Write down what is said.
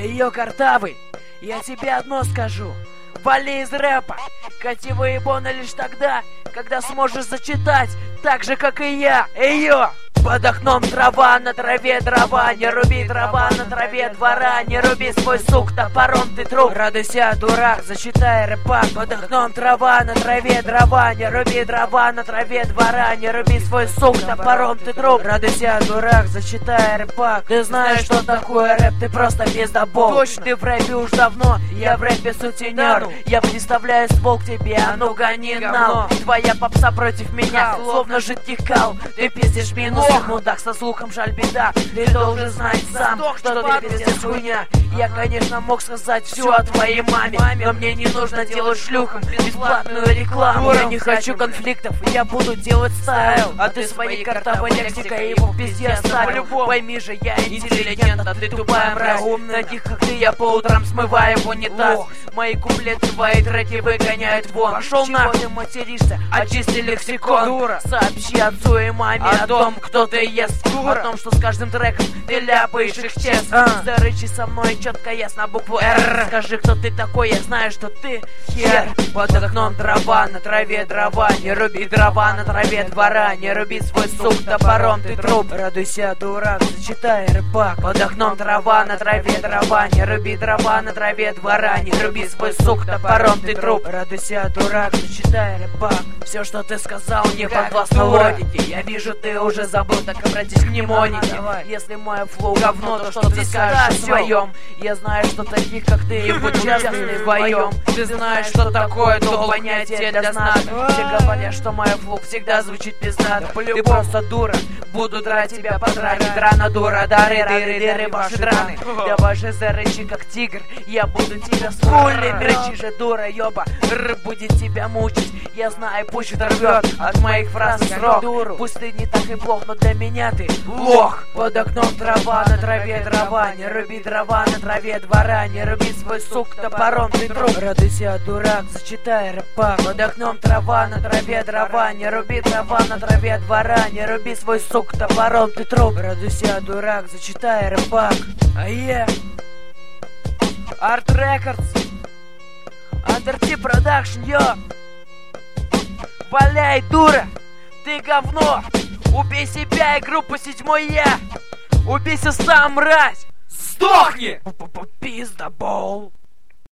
Ее картавый, я тебе одно скажу. Вали из рэпа, кати выебона лишь тогда, когда сможешь зачитать так же, как и я. Ее! Под окном трава, на траве дрова. Не руби дрова, на траве двора. Не руби свой сук, топором ты труп. Радуйся, дурак, зачитай рэпак. Под окном трава, на траве дрова. Не руби дрова, на траве двора. Не руби свой сук, топором ты труп. Радуйся, дурак, зачитай рэпак. Ты знаешь, что такое рэп, ты просто пиздобол. Точно, ты в рэпе уж давно, я в рэпе сутенер. Я представляю ствол к тебе, а ну гони нал. Твоя попса против меня, словно жидкий кал. Ты пиздишь минус. Мудак со слухом, жаль беда. Ты должен знать сам, что ты пиздец хуйня. Я, конечно, мог сказать все о твоей маме, но мне не нужно делать шлюхам бесплатную рекламу. Я не хочу конфликтов, я буду делать стайл. А ты своей картавой лексикой его в пизде оставил. Пойми же, я интеллигент, а ты тупая мразь. Таких, как ты, я по утрам смываю в унитаз. Мои куплеты, твои треки выгоняют вон. Пошел нахуй, ты материшься, очисти лексикон. Дура. Сообщи отцу и маме о том, кто ты есть. О том, что с каждым треком ты ляпаешь их честно. Зарычи со мной четко, ясно, букву Р. Скажи, кто ты такой, я знаю, что ты хер. Под окном трава, на траве дрова. Не руби дрова, на траве двора. Не руби свой сук, топором ты труп. Радуйся, дурак, зачитай рэпак. Под окном трава, на траве дрова. Не руби дрова, на траве двора. Не руби свой сук, топором ты труп. Радуйся, дурак, зачитай рэпак. Все, что ты сказал, не подвластно логике. Я вижу, ты уже забыл, так обратись к мнемонике. Если мой флоу говно, то что ты скажешь о своем? Я знаю, что таких, как ты, ебут частные вдвоем. Ты знаешь, что такое то понятие для знака. Все говорят, что мой флоу всегда звучит пиздато. Ты просто дура, буду драть тебя по драме. Драна дура, дары, дыры, ваши драны. Давай же зарычи, как тигр, я буду тебя скулить. Рычи же, дура, ёба, будет тебя мучить. Я знаю, пусть рвет от моих фраз срок. Пусть ты не так и плох, но для меня ты лох. Под окном трава, на траве дрова. Не руби дрова, на траве двора. Не руби свой сук, топором ты труп. Радуйся, дурак, зачитай рэпак. Под окном трава, на траве дрова. Не руби дрова, на траве двора. Не руби свой сук, топором ты труп. Радуйся, дурак, зачитай рэпак. Арт Рекордс, Андерти Продакшн, йо. Валяй, дура, ты говно. Убей себя и группу 7 Я. Убейся сам, мразь. Сдохни! Пиздобол.